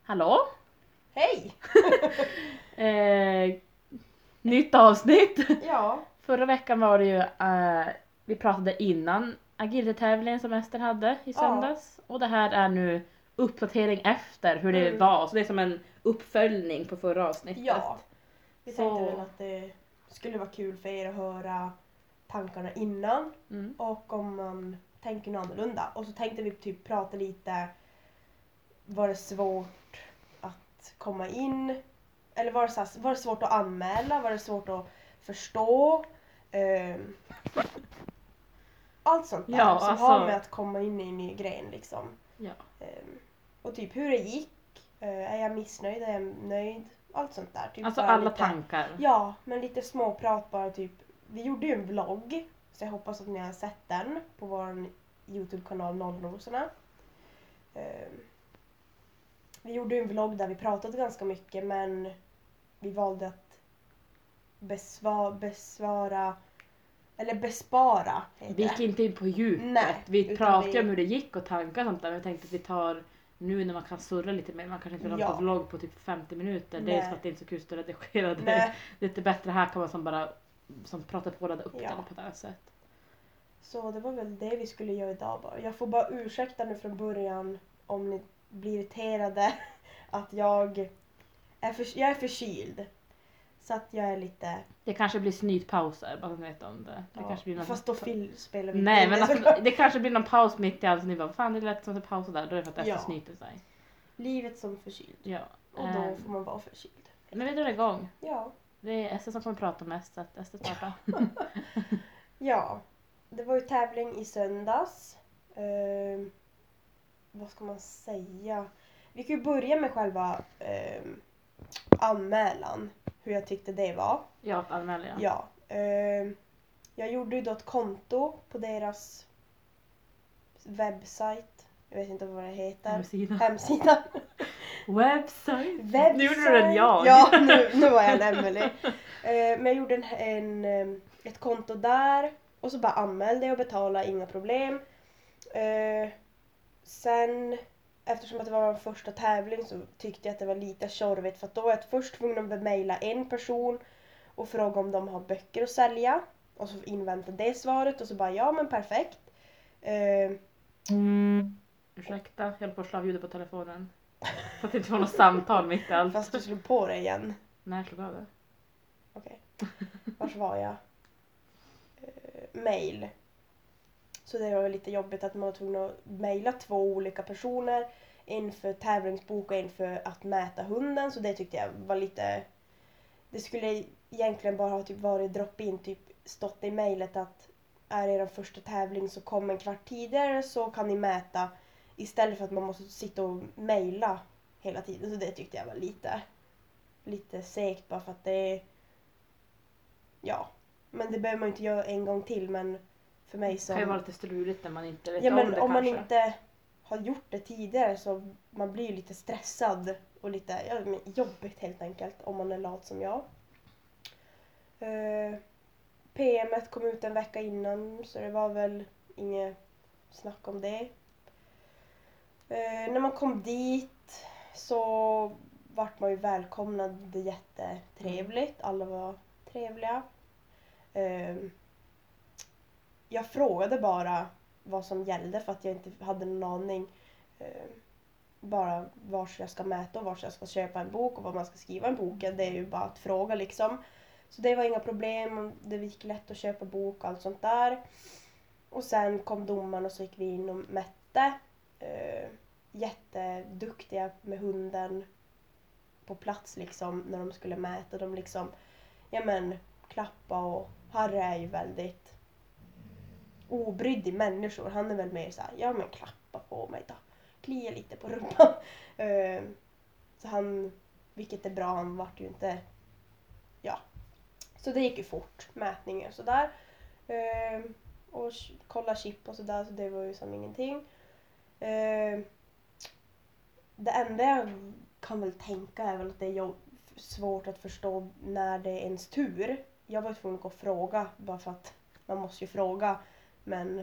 Hallå? Hej! Nytt avsnitt. Ja. Förra veckan var det ju, vi pratade innan agility-tävlingen som Ester hade i söndags. Och det här är nu uppdatering efter hur det var. Så det är som en uppföljning på förra avsnittet. Ja. Vi tänkte väl att det skulle vara kul för er att höra tankarna innan. Och om man tänker något annorlunda. Och så tänkte vi typ prata lite. Var det svårt att komma in? Eller var det svårt att anmäla? Var det svårt att förstå? Allt sånt där Ja, som har med att komma in i en ny grej liksom. Ja. Och typ hur det gick. Är jag missnöjd? Är jag nöjd? Allt sånt där. Typ Alltså alla tankar. Ja, men lite småprat bara typ. Vi gjorde ju en vlogg. Så jag hoppas att ni har sett den på vår YouTube-kanal Nollrosorna. Vi gjorde ju en vlogg där vi pratade ganska mycket, men vi valde att bespara. Vi gick inte in på djupet. Nej, vi pratade om hur det gick och tankar och sånt där. Men jag tänkte att vi tar nu när man kan surra lite mer. Man kanske inte vill ha en vlogg på typ 50 minuter. Det är för att det inte är så kul att redigera det. Det är lite bättre här kan man som pratar på det upp det på det här sättet. Så det var väl det vi skulle göra idag bara. Jag får bara ursäkta nu från början om ni blir irriterade att jag är förkyld. Så att jag är lite... Det kanske blir snytpauser, bara så vet om det. Det kanske blir någon... Fast då spelar vi Nej, men alltså, det kanske blir någon paus mitt i allt. Så ni bara, fan det lät som en paus där. Då är det för att Ester snyter sig. Livet som förkyld. Ja. Och då får man vara förkyld. Men vi drar igång. Ja. Det är Ester som kommer prata mest, så att Ester startar. Ja. Det var ju tävling i söndags. Vad ska man säga? Vi kan ju börja med själva anmälan. Hur jag tyckte det var. Ja, anmälan. Ja. Jag gjorde ju då ett konto på deras webbsajt. Jag vet inte vad det heter. Hemsida. Website. Nu gjorde du den jag. Ja, nu var jag en Emily. Men jag gjorde ett konto där. Och så bara anmälde jag och betalade, inga problem. Sen, eftersom att det var min första tävling så tyckte jag att det var lite tjorvigt. För att då var jag först tvungen att mejla en person och fråga om de har böcker att sälja. Och så invänta det svaret och så bara, ja men perfekt. Ursäkta, jag höll på att slå av ljudet på telefonen. För att det inte var något samtal mitt i allt. Fast du slog på det igen. Nej, jag slog av det. Okej. Vars var jag? Mail. Så det var lite jobbigt att man var tvungen att mejla 2 olika personer. En för tävlingsbok och en för att mäta hunden. Så det tyckte jag var lite... Det skulle egentligen bara ha typ varit drop-in. Typ stått i mejlet att är er första tävling så kom en kvart tidigare så kan ni mäta. Istället för att man måste sitta och mejla hela tiden. Så det tyckte jag var lite segt bara för att det... Ja. Men det behöver man inte göra en gång till, men för mig så... Det kan ju vara lite struligt när man inte vet om det kanske. Om man inte har gjort det tidigare så man blir ju lite stressad och lite jobbigt helt enkelt om man är lat som jag. PM:et kom ut en vecka innan så det var väl inget snack om det. När man kom dit så vart man ju välkomnad, det jättetrevligt, alla var trevliga. Jag frågade bara vad som gällde för att jag inte hade någon aning. Bara vars jag ska mäta och vars jag ska köpa en bok och vad man ska skriva en bok. Det är ju bara att fråga liksom. Så det var inga problem. Det gick lätt att köpa bok och allt sånt där. Och sen kom domaren och så gick vi in och mätte. Jätteduktiga med hunden på plats liksom när de skulle mäta. De liksom, klappa och Harry är ju väldigt obrydd i människor. Han är väl mer såhär, klappa på mig då. Klia lite på rumpan. Så han, vilket är bra, han vart ju inte, Så det gick ju fort, mätningar och sådär. Och kolla chip och sådär, så det var ju som ingenting. Det enda jag kan väl tänka är väl att det är svårt att förstå när det är ens tur. Jag var tvungen att gå och fråga, bara för att man måste ju fråga. Men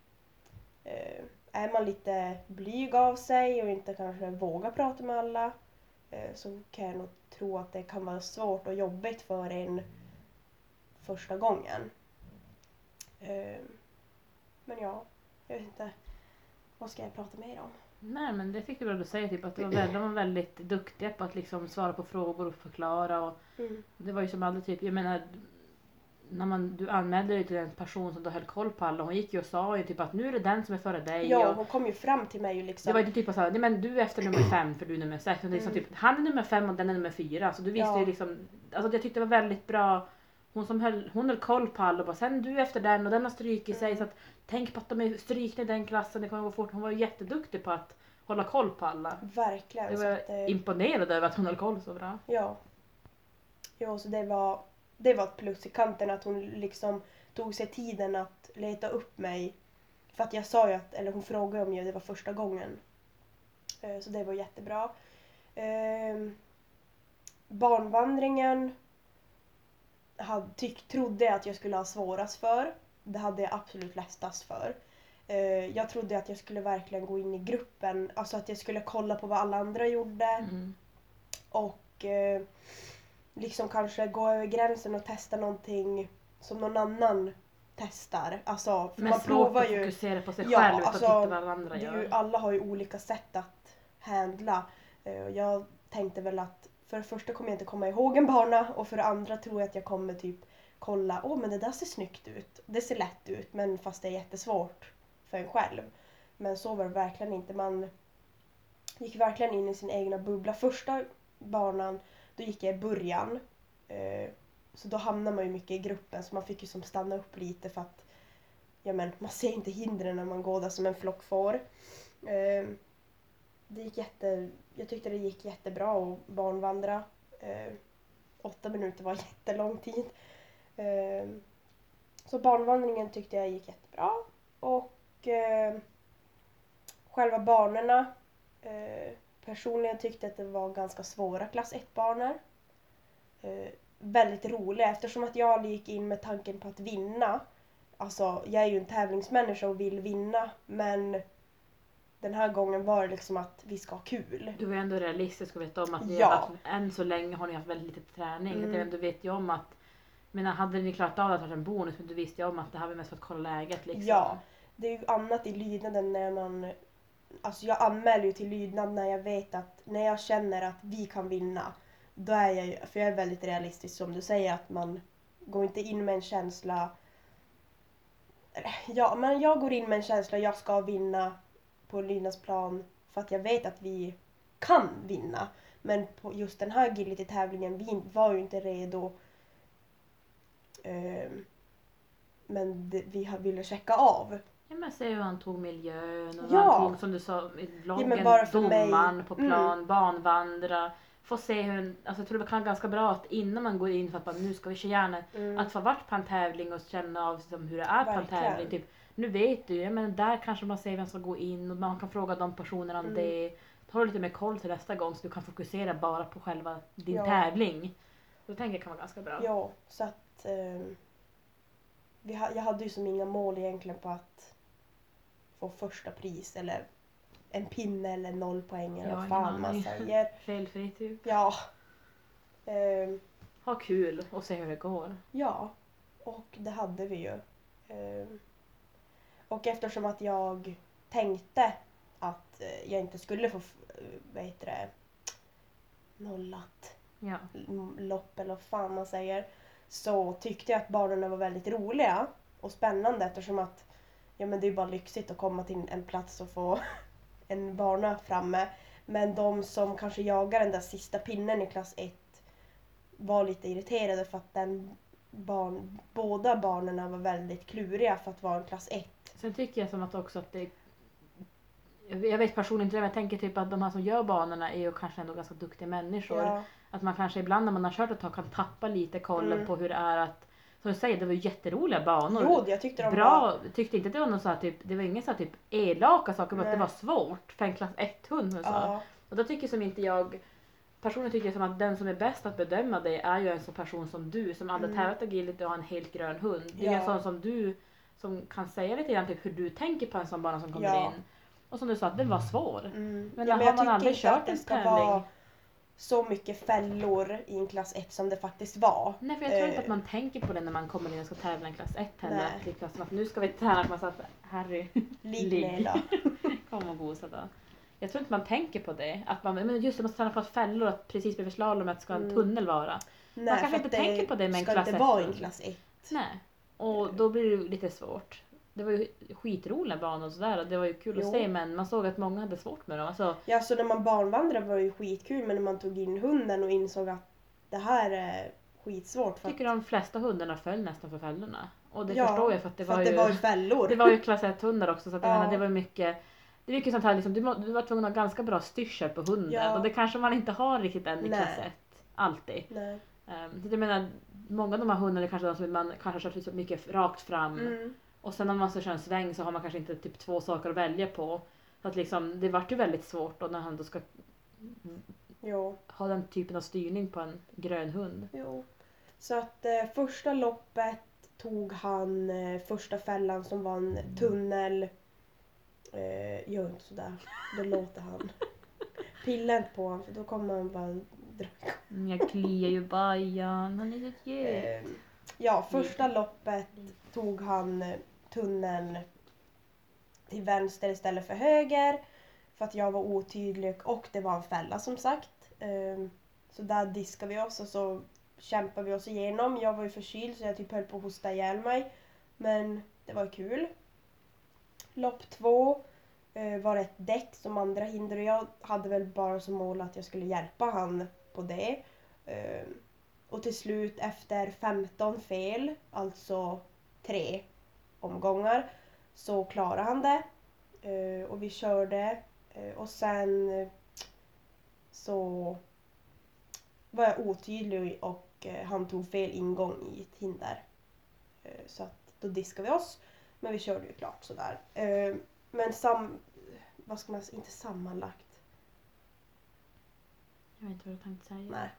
är man lite blyg av sig och inte kanske vågar prata med alla så kan jag nog tro att det kan vara svårt och jobbigt för en första gången. Men ja, jag vet inte. Vad ska jag prata mer om? Nej, men det tycker jag du säger typ att de var väldigt duktiga på att liksom svara på frågor och förklara och det var ju som aldrig typ, jag menar när du anmälde dig till en person som du höll koll på alla, hon gick ju och sa ju typ att nu är det den som är före dig. Ja, och hon kom ju fram till mig liksom. Det var ju typ så här, nej men du är efter nummer 5 för du är nummer 6 och det är så typ, han är nummer 5 och den är nummer 4 så du visste ju liksom, alltså jag tyckte det var väldigt bra. Hon höll koll på alla och bara, sen du efter den och den har strykit sig så att tänk på att de är strykna i den klassen, det kommer gå fort. Hon var ju jätteduktig på att hålla koll på alla. Verkligen. Jag var imponerad över att hon höll koll så bra. Ja. Ja, så det var ett plus i kanten att hon liksom tog sig tiden att leta upp mig. För att jag sa ju att, eller hon frågade om det var första gången. Så det var jättebra. Barnvandringen trodde jag att jag skulle ha svårast för. Det hade jag absolut lättast för. Jag trodde att jag skulle verkligen gå in i gruppen. Alltså att jag skulle kolla på vad alla andra gjorde. Och liksom kanske gå över gränsen och testa någonting som någon annan testar. Alltså, för men man provar ju... fokusera på sig själv utan alltså, titta vad alla andra gör. Alla har ju olika sätt att handla. Jag tänkte väl att för det första kommer jag inte komma ihåg en bana och för det andra tror jag att jag kommer typ kolla, men det där ser snyggt ut. Det ser lätt ut, men fast det är jättesvårt för en själv. Men så var det verkligen inte. Man gick verkligen in i sin egna bubbla. Första banan, då gick jag i början. Så då hamnar man ju mycket i gruppen, så man fick ju som stanna upp lite för att man ser inte hindren när man går där som en flock får. Jag tyckte det gick jättebra att barnvandra. 8 minuter var jättelång tid. Så barnvandringen tyckte jag gick jättebra. Och själva banorna. Personligen tyckte att det var ganska svåra klass 1-banor. Väldigt roliga eftersom att jag gick in med tanken på att vinna. Alltså, jag är ju en tävlingsmänniska och vill vinna, men den här gången var det liksom att vi ska ha kul. Du var ändå realistisk och vet om att än så länge har ni haft väldigt lite träning. Du vet ju om att, hade ni klarat av att ha en bonus, men du visste ju om att det här var mest för att kolla läget liksom. Ja, det är ju annat i lydnaden när man, alltså jag anmäler ju till lydnad när jag vet att, när jag känner att vi kan vinna. Då är jag ju, för jag är väldigt realistisk som du säger, att man går inte in med en känsla. Ja, men jag går in med en känsla jag ska vinna på lydnadsplan för att jag vet att vi kan vinna. Men på just den här agility-tävlingen, vi var ju inte redo. Men vi ville checka av. Ja, men se hur han tog miljön och han tog, som du sa i vloggen, domaren på plan, banvandra. Få se hur, alltså jag tror det kan ganska bra att innan man går in för att nu ska vi gärna att få varit på en tävling och känna av liksom, hur det är på en tävling. Typ, nu vet du ju, men där kanske man säger vem som ska gå in och man kan fråga de personerna om det. Ta lite mer koll till nästa gång så du kan fokusera bara på själva din tävling. Så tänker jag kan vara ganska bra. Ja, så att jag hade ju som inga mål egentligen på att få första pris eller en pinne eller 0 poäng eller vad fan man säger. Felfri typ. Ja. Ha kul och se hur det går. Ja, och det hade vi ju. Och eftersom att jag tänkte att jag inte skulle få nollat lopp eller vad fan man säger, så tyckte jag att banorna var väldigt roliga och spännande eftersom att det är bara lyxigt att komma till en plats och få en bana framme. Men de som kanske jagar den där sista pinnen i klass 1 var lite irriterade för att båda banorna var väldigt kluriga för att vara en klass 1. Sen tycker jag som att också att det, jag vet personligen inte, men jag tänker typ att de här som gör banorna är ju kanske ändå ganska duktiga människor. Ja. Att man kanske ibland när man har kört ett tag kan tappa lite kollen på hur det är att, som du säger, det var ju jätteroliga banor. Jo, jag tyckte de tyckte inte att det var någon så här, typ, det var ingen så här, typ elaka saker, men att det var svårt för en klass 1-hund. Och då tycker som inte jag, personligen tycker jag som att den som är bäst att bedöma det är ju en sån person som du, som aldrig tävlat agility och har en helt grön hund. Det är en sån som du, som kan säga lite grann typ hur du tänker på en sån bana som kommer in. Och som du sa, att den var svår. Men har man aldrig kört en tävling. så mycket fällor i en klass 1 som det faktiskt var. Nej, för jag tror inte att man tänker på det när man kommer in och ska tävla i en klass 1 heller. Att det är klassen att nu ska vi träna på att Harry, ligg. Kom och gosa då. Jag tror inte man tänker på det. Att men just det, man ska träna på att fällor, att precis bredvid slalomet ska en tunnel vara. Nej, man kanske inte tänker på det med en klass 1. Ska inte vara en klass 1. Nej, och då blir det lite svårt. Det var ju skitroliga banor och sådär och det var ju kul att se, men man såg att många hade svårt med dem. Alltså, ja, så när man barnvandrade var det ju skitkul, men när man tog in hunden och insåg att det här är skitsvårt. Jag tycker de flesta hundarna föll nästan för fällorna. Och det förstår jag, för att det var ju fällor. Det var ju klass 1-hundar också, så att jag menar, det var mycket. Det är mycket sånt här liksom, du var tvungen att ha ganska bra styrsel på hunden och det kanske man inte har riktigt än i klass 1 alltid. Nej. Så jag menar, många av de här hundarna är kanske de som man kanske kör så mycket rakt fram. Och sen när man ska köra en sväng så har man kanske inte typ 2 saker att välja på. Så att liksom, det vart ju väldigt svårt då när han då ska ha den typen av styrning på en grön hund. Jo. Så att första loppet tog han första fällan som var en tunnel. Gör inte sådär. Då låter han. Pilla inte på honom, för då kommer han bara dra. Jag kliar ju bajan. Han är så ja, första loppet tog han tunneln till vänster istället för höger. För att jag var otydlig och det var en fälla som sagt. Så där diskade vi oss och så kämpade vi oss igenom. Jag var ju förkyld så jag typ höll på att hosta ihjäl mig. Men det var kul. Lopp 2 var ett däck som andra hinder och jag hade väl bara som mål att jag skulle hjälpa han på det. Och till slut efter 15 fel, alltså 3 omgångar, så klarade han det. Och vi körde och sen så var jag otydlig och han tog fel ingång i ett hinder. Så att då diskade vi oss. Men vi körde ju klart sådär. Men vad ska man säga, inte sammanlagt. Jag vet inte vad du tänkte säga. Nej.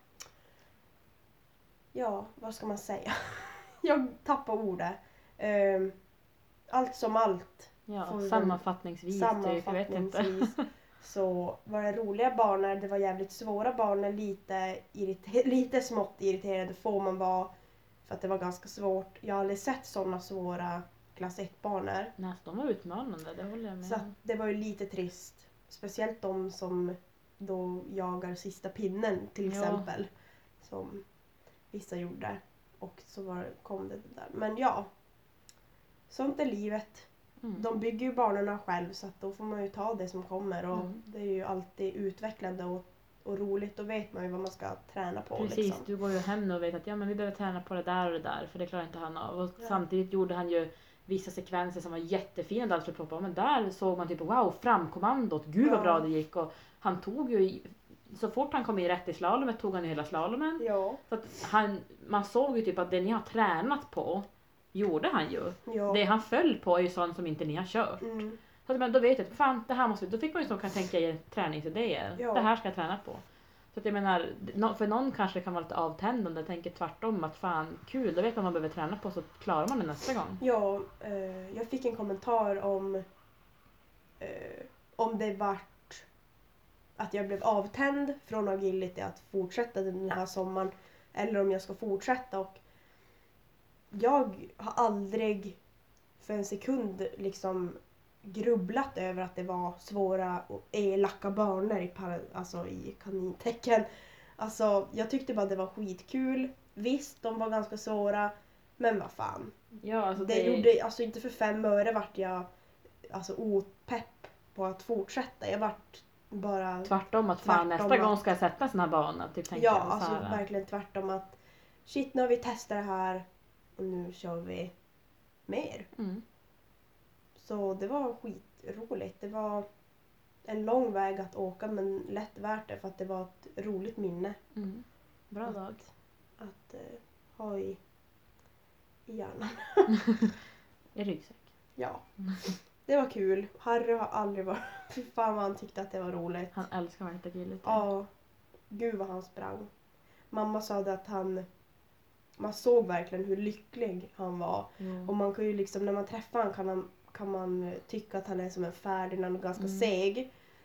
Ja, vad ska man säga? Jag tappar ordet. Allt som allt. Ja, sammanfattningsvis. Jag vet inte. Så var det roliga banor, det var jävligt svåra banor, lite smått irriterande får man vara för att det var ganska svårt. Jag har aldrig sett sådana svåra klass 1-banor. Nej, de var utmanande, det håller jag med. Så det var ju lite trist. Speciellt de som då jagar sista pinnen till exempel. Som vissa gjorde. Och så kom det där. Men ja, sånt är livet. De bygger ju banorna själv så att då får man ju ta det som kommer. Och det är ju alltid utvecklande och roligt. Då vet man ju vad man ska träna på. Precis, liksom. Du går ju hem nu och vet att men vi behöver träna på det där och det där. För det klarar inte han av. Och samtidigt gjorde han ju vissa sekvenser som var jättefina där skulle ploppa. Men där såg man typ wow, framkommandot. Gud vad bra det gick. Och han tog ju, så fort han kom i rätt i slalomet tog han ju hela slalomen. Ja. Så att man såg ju typ att det ni har tränat på gjorde han ju. Ja. Det han föll på är ju sånt som inte ni har kört. Så att, men då vet jag att fan, det här måste vi. Då fick man ju som kan tänka i träningsidéer. Ja. Det här ska jag träna på. Så att jag menar, för någon kanske det kan vara lite avtändande. Jag tänker tvärtom att fan, kul, då vet man vad man behöver träna på så klarar man det nästa gång. Ja, jag fick en kommentar om det vart att jag blev avtänd från agility att fortsätta den här sommaren. Eller om jag ska fortsätta och jag har aldrig för en sekund liksom grubblat över att det var svåra och elaka banor i kanintecken. Alltså, jag tyckte bara det var skitkul. Visst, de var ganska svåra, men vad fan. Ja, alltså det gjorde, alltså inte för 5 öre vart jag opepp på att fortsätta. Jag vart bara tvärtom att fan nästa gång ska jag sätta en sån här bana. Typ, ja, alltså verkligen tvärtom att shit, nu har vi testat det här och nu kör vi mer. Så det var skitroligt. Det var en lång väg att åka men lätt värt det för att det var ett roligt minne. Bra dag. Att ha i hjärnan. I ryggsäck. Ja. Det var kul. Harry har aldrig varit... Fy fan vad han tyckte att det var roligt. Han älskar verkligen agility. Ja. Gud vad han sprang. Mamma sa det att man såg verkligen hur lycklig han var. Och man kan ju liksom, när man träffar han kan man tycka att han är som en Ferdinand och ganska seg.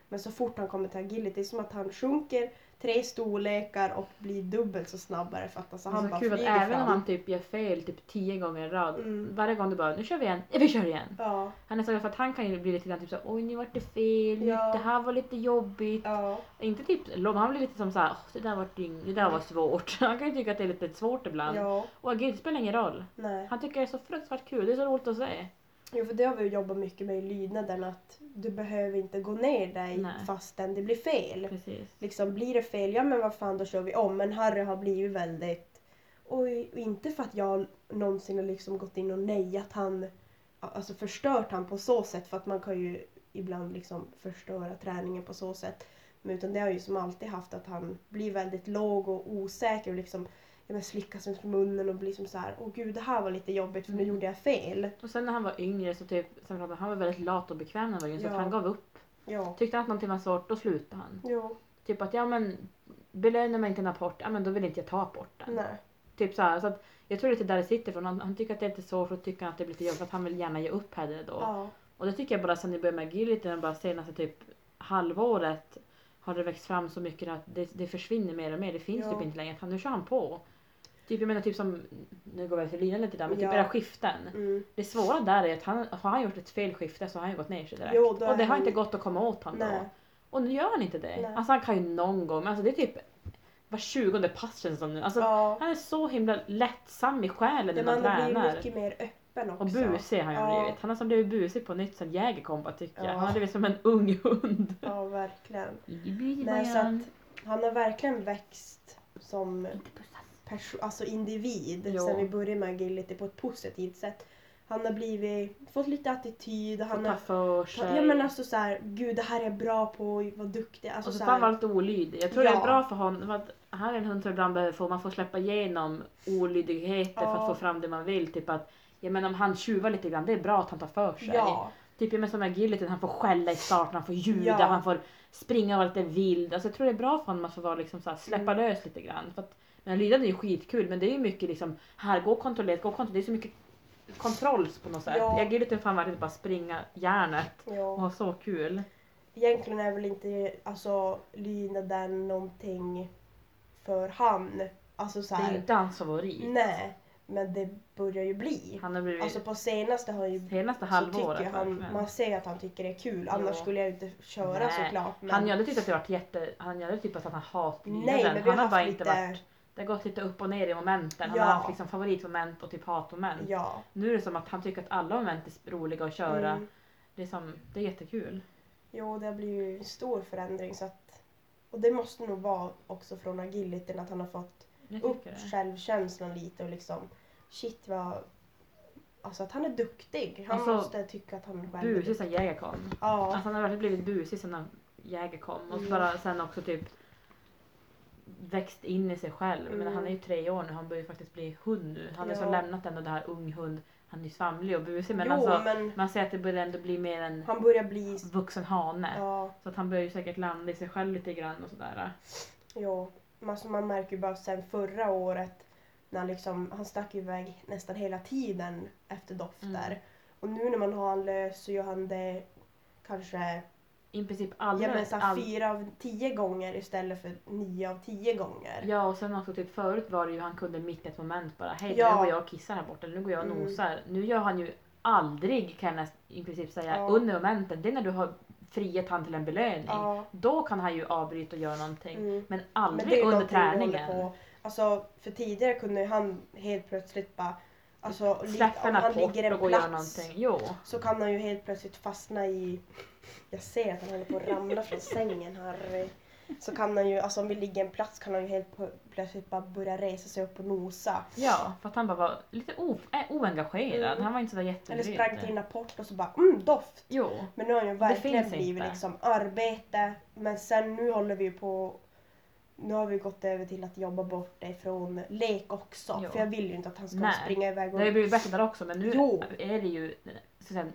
Men så fort han kommer till agility, det är som att han sjunker 3 storlekar och blir dubbelt så snabbare för att alltså, han bara kul flyger att fram. även om han typ gör fel typ 10 gånger i rad, varje gång du bara, nu kör vi igen, vi kör igen. Ja. Han är så glad för att han kan ju bli lite grann typ så, oj nu vart det fel, det här var lite jobbigt. Ja. Inte typ, han blir lite som så här, det där var det där var svårt. Han kan ju tycka att det är lite svårt ibland. Ja. Och agility spelar ingen roll. Nej. Han tycker det är så fruktansvärt kul, det är så roligt att se. Jo, för det har vi jobbat mycket med i lydnaden, att du behöver inte gå ner dig fastän det blir fel. Precis. Liksom blir det fel, ja men vad fan då kör vi om. Men Harry har blivit väldigt, och inte för att jag någonsin har liksom gått in och nejat han, alltså förstört han på så sätt, för att man kan ju ibland liksom förstöra träningen på så sätt. Men utan det har ju som alltid haft att han blir väldigt låg och osäker och liksom slickas runt munnen och blir som så här, åh gud det här var lite jobbigt för nu gjorde jag fel. Och sen när han var yngre så typ, han var väldigt lat och bekväm när han var yngre, så att han gav upp. Ja. Tyckte han att någonting var svårt, då slutade han. Jo. Typ att, ja men belönar mig inte en apport, ja men då vill inte jag ta apporten. Nej. Typ så här, så att jag tror lite där det sitter från. Han tycker att det är lite svårt och tycker att det blir lite jobbigt, för att han vill gärna ge upp hellre då. Ja. Och det tycker jag bara sen jag började med agility, bara senaste typ halvåret har det växt fram så mycket att det försvinner mer och mer. Det finns typ inte längre. Nu kör han på. Typ jag menar typ som, nu går vi till linan lite där, men typ era skiften. Det svåra där är att har han gjort ett fel skifte så har han ju gått ner sig direkt. Och det har inte gått att komma åt han då. Och nu gör han inte det. Nej. Alltså han kan ju någon gång, men alltså det är typ var 20:e pass känns som nu. Alltså han är så himla lättsam i själen när man tränar. Han blir mycket mer öppen också. Och busig har han blivit. Han har som blivit busig på nytt sen Jäger kom på, tycker jag. Han har blivit som en ung hund. Ja, verkligen. Nej, så att han har verkligen växt som alltså individ sen vi började med agility på ett positivt sätt. Han har fått lite attityd. Han har för sig. Ja men alltså så här, gud det här är jag bra på, vad duktig. Alltså, och så får han vara lite olydig. Jag tror det är bra för honom. För att här är en hund som ibland behöver man får släppa igenom olydigheter för att få fram det man vill. Typ att, jag menar om han tjuvar lite grann, det är bra att han tar för sig. Ja. Typ jag menar som agility, han får skälla i starten, han får ljuda, han får springa och vara lite vild. Alltså jag tror det är bra för honom att få vara liksom så här, släppa lös lite grann. För att, men lidande är ju skitkul, men det är ju mycket liksom, här, gå kontrollerat, det är så mycket kontrolls på något sätt. Jag gillar inte fan att bara springa järnet och ha så kul. Egentligen är väl inte alltså lydnaden någonting för han. Alltså så här, det är inte hans favorit. Nej, men det börjar ju bli. Han har blivit, alltså på senaste halvåret. Man ser att han tycker det är kul. Annars skulle jag inte köra såklart. Men han hade tyckt att det varit han hade typ att han hatat lydnaden. Nej, men han har bara inte varit. Det har gått lite upp och ner i momenten. Han har haft liksom favoritmoment och typ hatmoment. Ja. Nu är det som att han tycker att alla moment är roliga att köra. Det är jättekul. Jo, det blir ju en stor förändring. Så att, och det måste nog vara också från agilityn att han har fått upp självkänslan lite. Och liksom, shit vad... Alltså att han är duktig. Han måste tycka att han själv är busig sen Jäger kom. Ja. Alltså han har verkligen blivit busig sen Jäger kom. Och bara sen också typ växt in i sig själv. Men han är ju 3 år nu. Han börjar faktiskt bli hund nu. Han har så lämnat ändå det här ung hund. Han är ju svamlig och busig. Men, men man ser att det börjar ändå bli mer en han börjar bli vuxen hane. Ja. Så att han börjar ju säkert landa i sig själv lite grann och sådär. Jo, alltså man märker ju bara sen förra året när liksom, han stack iväg nästan hela tiden efter dofter. Och nu när man har han lös så gör han det kanske i princip alla. 4 av 10 gånger istället för 9 av 10 gånger. Ja, och sen också typ förut var det ju han kunde mitt i ett moment bara, hej nu går jag och kissar här borta, nu går jag och nosar. Nu gör han ju aldrig, kan jag i princip säga, under momentet. Det är när du har frihet han till en belöning. Då kan han ju avbryta och göra någonting. Men aldrig under träningen. Alltså för tidigare kunde han helt plötsligt bara släppa en rapport och gå och göra någonting. Jo. Så kan han ju helt plötsligt fastna i... Jag ser att han håller på att ramla från sängen här. Så kan han ju, alltså om vi ligger en plats kan han ju helt plötsligt bara börja resa sig upp och nosa. Ja, för att han bara var lite oengagerad. Han var inte så jättebrydd. Eller sprang till en rapport och så bara, doft. Jo. Men nu har han ju verkligen blivit liksom arbete. Men sen nu håller vi ju på... Nu har vi gått över till att jobba bort det från lek också. Jo. För jag vill ju inte att han ska springa iväg. Och... Det har blivit bättre där också. Men nu är det ju så säga,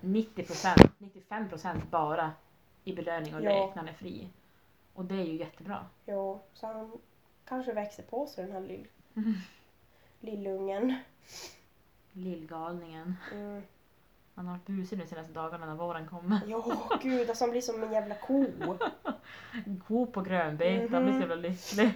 95% bara i belöning och lek när han är fri. Och det är ju jättebra. Jo, så han kanske växer på sig den här lillungen. Lillgalningen. Han har varit busig nu senaste dagarna när våren kommer. Jo, gud, alltså han blir som en jävla ko. En ko på grönbete, han blir så jävla lycklig.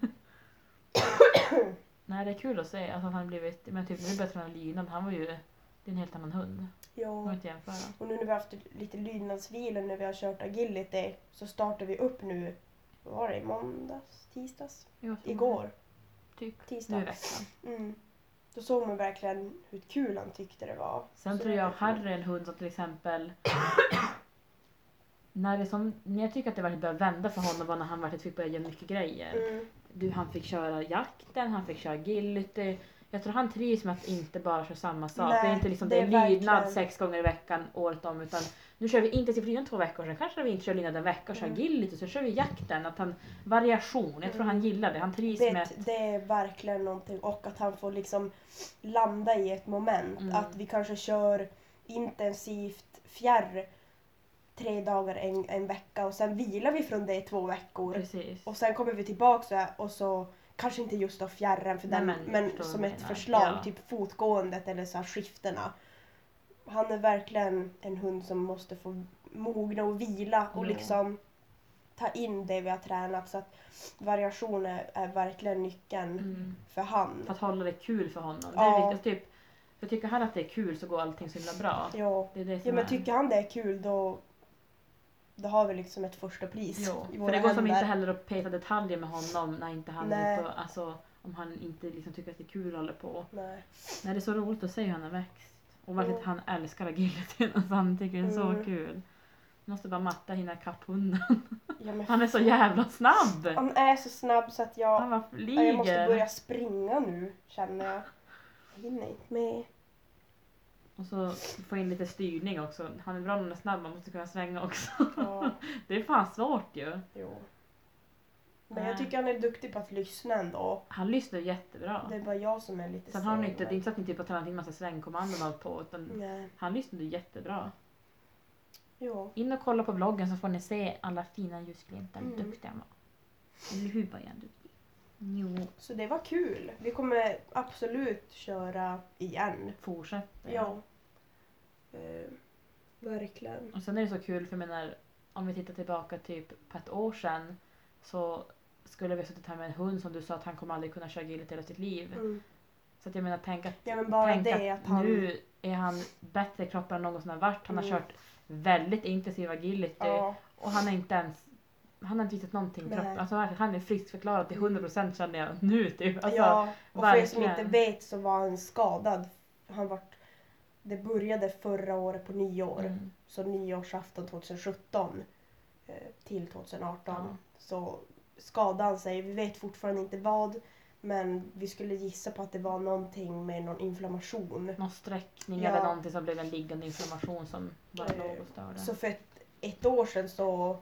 Nej, det är kul att se. Alltså, han har blivit, men typ nu börjar han lydnad. Han var ju, det är en helt annan hund. Jo. Man inte jämföra. Och nu när vi har haft lite lydnadsvila när vi har kört agility så startar vi upp nu, vad var det, måndags, tisdags? Igår. Typ. Tisdag. Nu i veckan. Mm. Då såg man verkligen hur kul han tyckte det var. Sen så tror jag Harry är en hund som till exempel när jag tycker att det verkligen började vända för honom var när han verkligen fick börja göra mycket grejer. Han fick köra jakten, han fick köra agility. Jag tror han trivs med att inte bara köra samma sak. Nej, det är inte liksom det är lydnad 6 gånger i veckan året om, utan nu kör vi intensivt lydnad 2 veckor, sen kanske vi inte kör lydnad en vecka och kör agility, så kör vi jakten. Att han, variation, jag tror han gillar det. Han trivs med det är verkligen någonting, och att han får liksom landa i ett moment. Att vi kanske kör intensivt fjärr 3 dagar en vecka och sen vilar vi från det 2 veckor. Precis. Och sen kommer vi tillbaka och så kanske inte just av fjärren för den, men som ett förslag, typ fotgåendet eller så här skiftena. Han är verkligen en hund som måste få mogna och vila och liksom ta in det vi har tränat, så att variation är verkligen nyckeln för han. För att hålla det kul för honom. Det är viktigt. Typ, för tycker han att det är kul så går allting så himla bra. Ja, det är det som men tycker han det är kul då har vi liksom ett första pris. För det går som inte heller att peta detaljer med honom när inte han är på, alltså, om han inte liksom tycker att det är kul att hålla på. Nej, det är så roligt att se hur han har växt. Och verkligen han älskar agility. Alltså, han tycker det är så kul. Måste bara matta hinna ikapp hunden. Han är så jävla snabb. Han är så snabb så att jag måste börja springa nu, känner jag. Jag hinner inte med. Och så få in lite styrning också. Han är bra när han är snabb, man måste kunna svänga också. Ja. Det är fan svårt ju. Jo. Men jag tycker han är duktig på att lyssna ändå. Han lyssnar jättebra. Det är bara jag som är lite sen har han inte, det är inte så att ni typ har tränat in massa svängkommandon och allt på, utan han lyssnar jättebra. Jo. In och kolla på vloggen så får ni se alla fina ljusglimtar. Duktiga han var. Eller hur var jag duktig? Jo. Så det var kul. Vi kommer absolut köra igen. Fortsätta. Ja. Verkligen. Och sen är det så kul, för jag menar, om vi tittar tillbaka typ på ett år sedan så skulle vi ha suttit här med en hund som du sa att han kommer aldrig kunna köra agility hela sitt liv. Så att jag menar, tänk att nu är han bättre i kroppen än någonsin har varit. Han har kört väldigt intensiv agility och han har inte visat någonting. Alltså, han är friskförklarad till 100% känner jag nu typ. Alltså, och för er som inte vet så var han skadad. Det började förra året på nyår. Så nyårsafton 2017 till 2018. Så skadade han sig. Vi vet fortfarande inte vad. Men vi skulle gissa på att det var någonting med någon inflammation. Någon sträckning eller någonting som blev en liggande inflammation som bara låg och störde. Så för ett år sedan så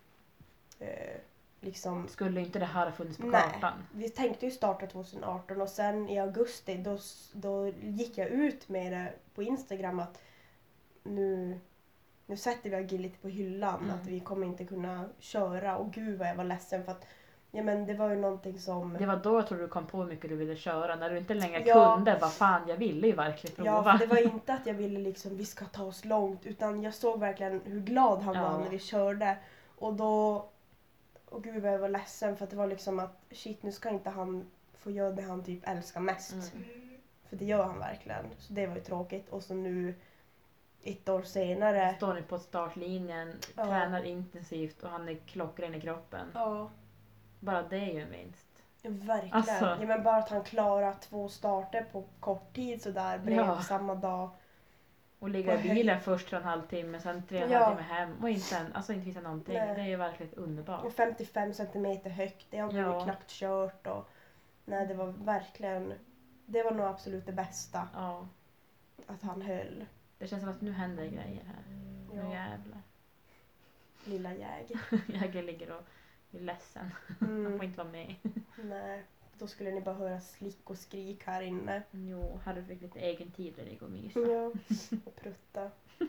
liksom... Skulle inte det här ha funnits på kartan? Vi tänkte ju starta 2018 och sen i augusti då gick jag ut med det på Instagram att nu sätter vi agility på hyllan, att vi kommer inte kunna köra, och gud vad jag var ledsen för att men det var ju någonting som... Det var då jag tror du kom på hur mycket du ville köra. När du inte längre kunde, vad fan, jag ville ju verkligen prova. Ja, för det var inte att jag ville liksom, vi ska ta oss långt. Utan jag såg verkligen hur glad han var när vi körde. Och då... Och gud vad jag var ledsen för att det var liksom att shit, nu ska inte han få göra det han typ älskar mest. För det gör han verkligen. Så det var ju tråkigt. Och så nu, ett år senare... Står ni på startlinjen, tränar intensivt och han är klockren i kroppen. Ja. Bara det är ju en vinst. Verkligen. Alltså. Ja, men bara att han klarar 2 starter på kort tid sådär bredvid samma dag. Och ligga i bilen först för en halvtimme, sen 3,5 timme hem och inte visa någonting. Nej. Det är ju verkligen underbart. Och 55 centimeter högt, det har vi knappt kört. Och, nej, det var verkligen, det var nog absolut det bästa. Ja. Att han höll. Det känns som att nu händer grejer här. Nu jävlar. Lilla Jäg. Jäger ligger och är ledsen. Han får inte vara med. Nej, då skulle ni bara höra slick och skrik här inne. Jo, hade fick lite egen tid där det går och mysa. Ja, och prutta.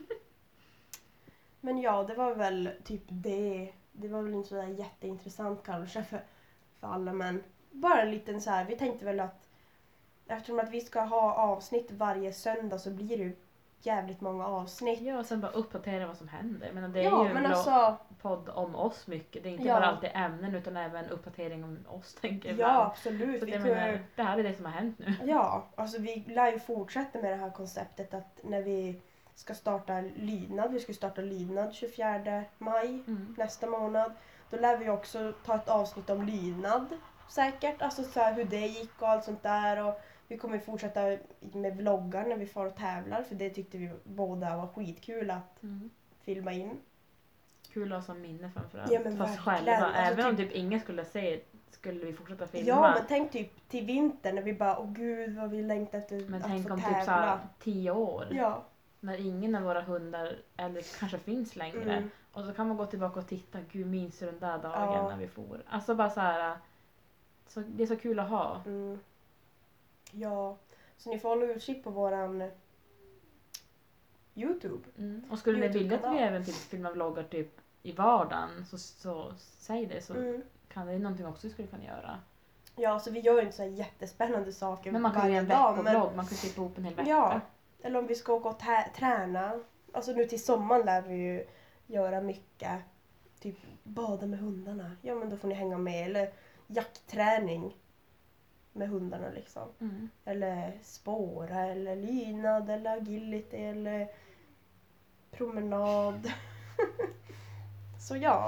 Men ja, det var väl typ det. Det var väl inte så där jätteintressant kanske för alla, men bara en liten så här. Vi tänkte väl att eftersom att vi ska ha avsnitt varje söndag så blir det ju jävligt många avsnitt. Ja, och sen bara uppdatera vad som händer. Men det är Ja, ju men en alltså, podd om oss mycket. Det är inte Ja. bara alltid ämnen utan även uppdatering om oss, tänker jag ja ibland. absolut. Så Vi jag kunde- menar, det här är det som har hänt nu. Ja, alltså vi lär ju fortsätta med det här konceptet att när vi ska starta lydnad, vi ska starta lydnad 24 maj Mm. nästa månad. Då lär vi också ta ett avsnitt om lydnad säkert, alltså så här, hur det gick och allt sånt där. Och vi kommer fortsätta med vloggar när vi far och tävlar, för det tyckte vi båda var skitkul att Mm. filma in. Kul att ha som minne framförallt. Ja, men Fast verkligen. själva, Alltså, även om typ- typ ingen skulle se, skulle vi fortsätta filma. Ja, men tänk typ till vintern när vi bara, åh gud vad vi längtar efter Men att tänk få om tävla. typ såhär 10 år. Ja. När ingen av våra hundar eller kanske finns längre. Mm. Och så kan man gå tillbaka och titta. Gud, minns du den där dagen Ja. när vi for? Alltså bara så här. Så det är så kul att ha. Mm. Ja, så ni får hålla utkik på våran YouTube. Mm. Och skulle ni vilja att vi YouTube-kanal. även typ filmar vloggar typ i vardagen så säg det, så Mm. kan det är någonting också vi skulle kunna göra. Ja, så vi gör ju inte så här jättespännande saker Men man kan ju varje göra en dag. veckovlogg, man kan klippa ihop en hel vecka. Ja, eller om vi ska åka och träna. Alltså nu till sommaren lär vi ju göra mycket. Typ bada med hundarna. Ja, men då får ni hänga med. Eller jaktträning med hundarna liksom. Mm. Eller spåra, eller lydnad, eller agility, eller promenad. Så ja.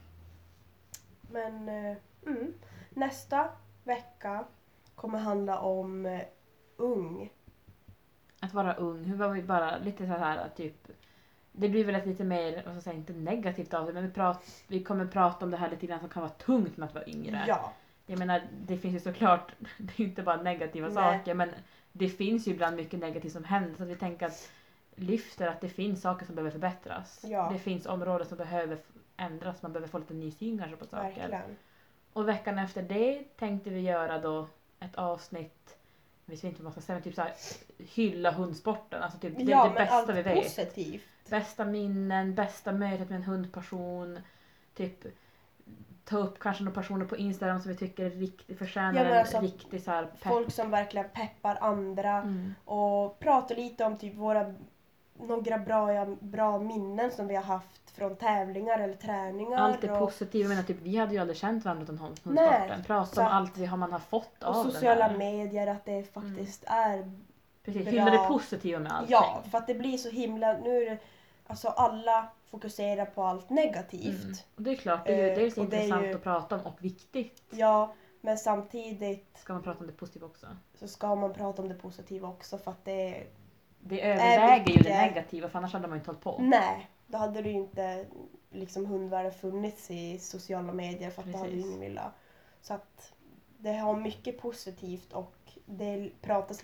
Men nästa vecka kommer handla om ung. Att vara ung, hur var vi bara lite så här typ. Det blir väl ett lite mer, vad ska jag säga, inte negativt av det, men vi kommer prata om det här lite grann som kan vara tungt med att vara yngre. Ja. Jag menar, det finns ju såklart, det är inte bara negativa Nej. saker, men det finns ju ibland mycket negativt som händer, så att vi tänker att lyfter att det finns saker som behöver förbättras. Ja. Det finns områden som behöver ändras, man behöver få lite ny syn kanske på saker. Verkligen. Och veckan efter det tänkte vi göra då ett avsnitt, jag vet inte vad man ska säga, men typ så här, hylla hundsporten, alltså typ det är det bästa vi vet. Positivt. Bästa minnen, bästa mötet med en hundperson, typ ta upp kanske några personer på Instagram som vi tycker är riktigt förtjänar Ja, men alltså, en riktig så här pepp. Folk som verkligen peppar andra. Mm. Och prata lite om typ några bra minnen som vi har haft från tävlingar eller träningar. Allt är och, positivt, jag menar typ vi hade ju aldrig känt varandra utan Nej, hundsporten. Prata så om att- allt man har fått och av sociala den här. medier, att det faktiskt är Precis, bra. hylla det positiva med allting. Ja, för att det blir så himla, nu är det, alltså alla fokuserar på allt negativt. Mm. Och det är klart, det är ju dels och det är intressant ju- att prata om och viktigt. Ja, men samtidigt Ska man prata om det positiva också. så ska man prata om det positiva också, för att Det överväger ju mycket- det negativa, för annars hade man ju inte hållit på. nej, då hade det ju inte liksom hundvärlden funnits i sociala medier, för att det hade ju Precis. ingen velat. Så att det har mycket positivt och det pratas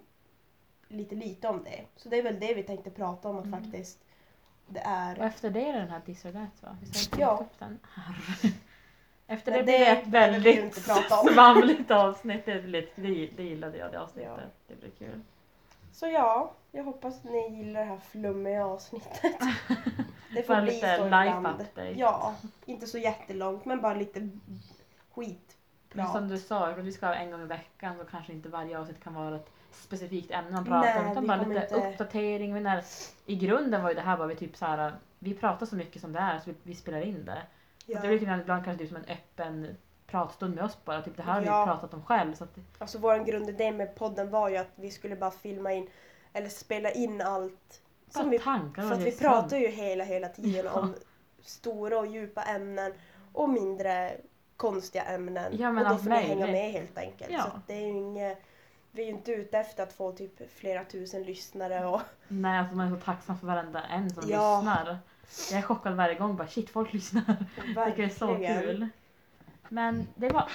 lite om det. Så det är väl det vi tänkte prata om, att Mm. faktiskt det är... Och efter det är det den här This or That, va? Vi ska Ja. upp den här. Efter Men det blir det ett behöver vi ju inte väldigt prata om. svamligt avsnitt. Det gillade jag, det avsnittet. Ja. Det blir kul. Så ja, jag hoppas att ni gillar det här flummiga avsnittet. Det får Bara bli lite så life ibland. update. Ja, inte så jättelångt, men bara lite Men skitprat. som du sa, att vi ska ha en gång i veckan, så kanske inte varje avsnitt kan vara ett specifikt ämne man pratar om, Nej, utan vi bara kommer lite inte- uppdatering. Men när, i grunden var ju det här bara vi typ så här, vi pratar så mycket som det är så vi spelar in det. Ja. Och det blir lite grann ibland kanske typ som en öppen pratstund med oss bara. Typ det här har vi Ja. pratat om själv. Så att, Alltså vår grundidé med podden var ju att vi skulle bara filma in eller spela in allt. bara Vi, tankar för och att vi lyssnar. pratar ju hela tiden Ja. om stora och djupa ämnen och mindre konstiga ämnen. Ja, men och då allt får ni hänga möjligt. med helt enkelt. Ja. Så att det är ju inget, vi är ju inte ute efter att få typ flera tusen lyssnare och Nej, alltså man är så tacksam för varenda en som Ja. lyssnar. Jag är chockad varje gång, bara shit, folk lyssnar. Det är så verkligen. kul. Men det var...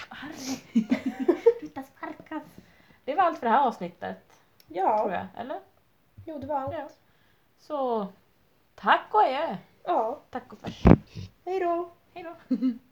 Sluta sparkas. Det var allt för det här avsnittet, tror Ja, jag. Eller? jo det var allt. Ja. Så, tack och adjö. Ja, Tack och tack. hej då. Hej då.